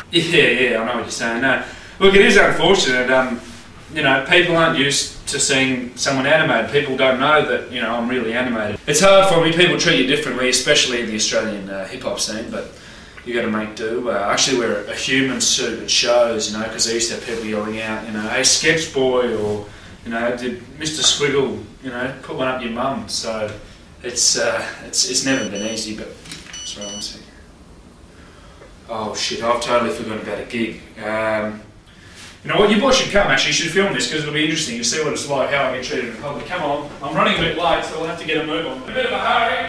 Yeah, I know what you're saying. No, look, it is unfortunate. People aren't used to seeing someone animated. People don't know that, I'm really animated. It's hard for me. People treat you differently, especially in the Australian hip-hop scene, but you got to make do. I actually wear a human suit at shows, because I used to have people yelling out, hey, Sketch Boy, or, did Mr. Squiggle, put one up your mum. So it's never been easy, but sorry, one second. Oh shit, I've totally forgotten about a gig. You know what, you boys should come actually, you should film this because it'll be interesting. You'll see what it's like, how I get treated in public. Come on, I'm running a bit late, so we'll have to get a move on. A bit of a hurry.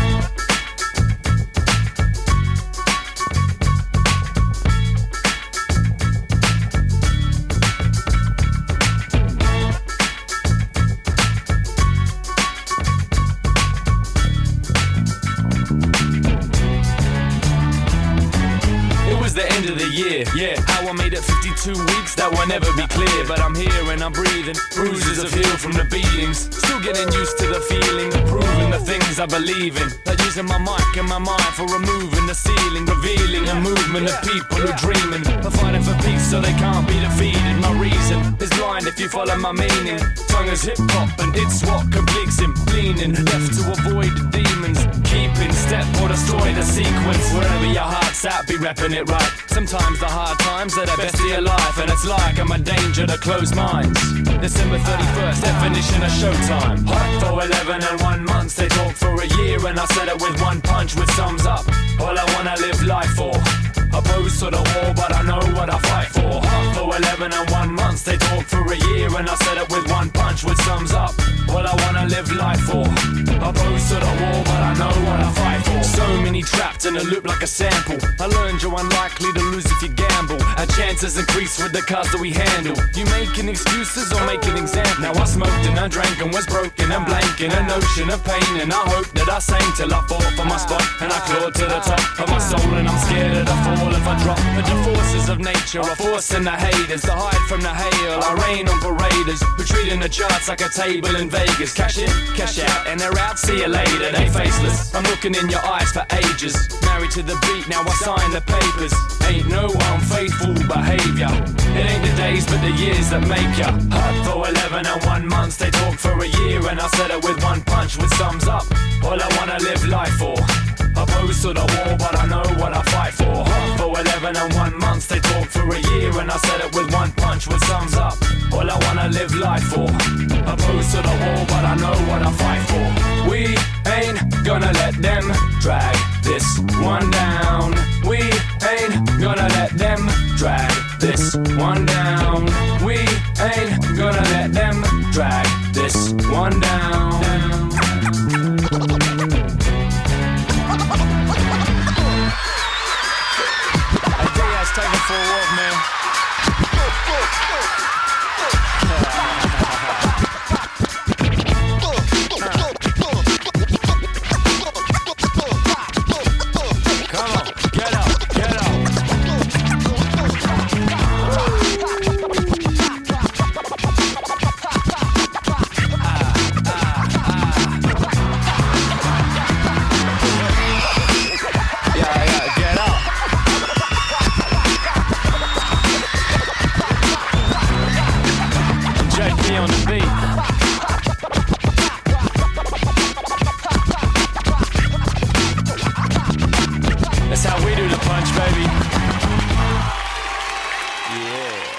End of the year, yeah. How I made it 52 weeks, that will never be clear. But I'm here and I'm breathing, bruises have healed from the beatings. Still getting used to the feeling of proving the things I believe in. Like using my mic and my mind for removing the ceiling, revealing a movement of people who dreaming of fighting for peace so they can't be defeated. My reason is blind if you follow my meaning. Tongue is hip hop and it's what completes him. Leaning left to avoid the demons, keeping step or destroy the sequence. Wherever your heart's at, be repping it right. Sometimes the hard times are the best of your life, and it's like I'm a danger to closed minds. December 31st, definition of showtime. Hot for 11 and 1 month, they talk for a year, and I said it with one punch, which sums up all I wanna live life for. Opposed to the war, but I know what I fight for. Hot for 11 and 1 month, they talk for a year, and I said it with one punch, which sums up all I wanna live life for. Opposed to the war, but I know what I fight for. So many trapped in a loop like a sample. I learned you're unlikely to lose if you gamble. Our chances increase with the cards that we handle. You making excuses or making examples? Now I smoked and I drank and was broken and blanking a notion of pain, and I hope that I sang till I fought for my spot and I clawed to the top of my soul, and I'm scared of the fall if I drop. But the forces of nature are forcing the haters to hide from the hail. I rain on paraders who treating the charts like a table in Vegas. Cash in, cash out, and they're out. See you later. They faceless. I'm looking in your eyes for ages. Married to the beat, now I sign the papers. Ain't no unfaithful behavior. It ain't the days but the years that make ya. Hot for 11 and 1 month, they talk for a year, and I said it with one punch, which sums up all I wanna live life for. Opposed to the war, but I know what I fight for. Hot for 11 and 1 month, they talk for a year, and I said it with one punch, which sums up all I wanna live life for. Opposed to the war, but I know what I fight for. We ain't gonna let them drag this one down. We ain't gonna let them drag this one down. We ain't gonna let them drag this one down. Hey, Diaz, take it for a walk, man. On the beat. That's how we do the punch, baby. Yeah.